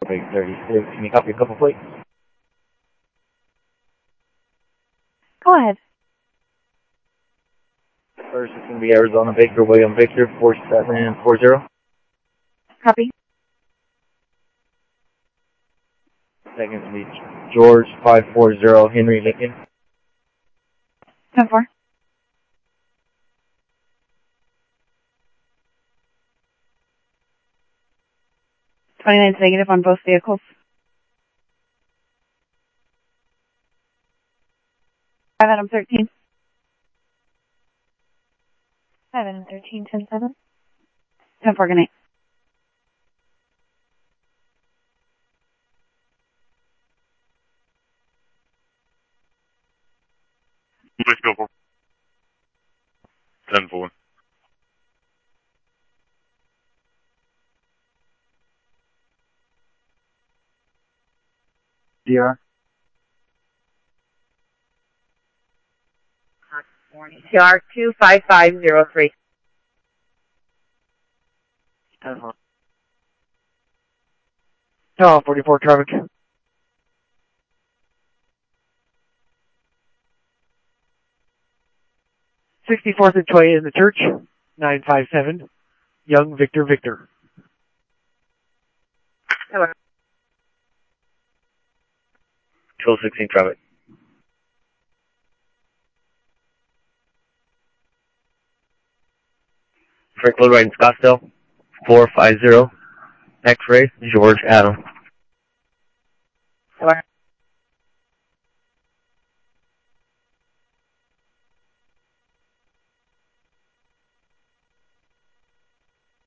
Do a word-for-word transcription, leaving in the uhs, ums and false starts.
Wait, thirty-six. Can you copy a couple plates? Go ahead. First is going to be Arizona Victor, William Victor, four seven four zero. Copy. Second is going to be George, five four zero, Henry Lincoln. ten four. twenty-nine's negative on both vehicles. five Adam thirteen. five Adam thirteen, ten seven. ten four, good night. Let's go for ten four. D R. T R two five five zero three. ten four. Oh, forty-four traffic. sixty-fourth and twentieth in the church, nine five seven, Young Victor Victor. Hello. twelve sixteen traffic. Frank Load right in Scottsdale, four five zero, X-ray, George Adam. Hello.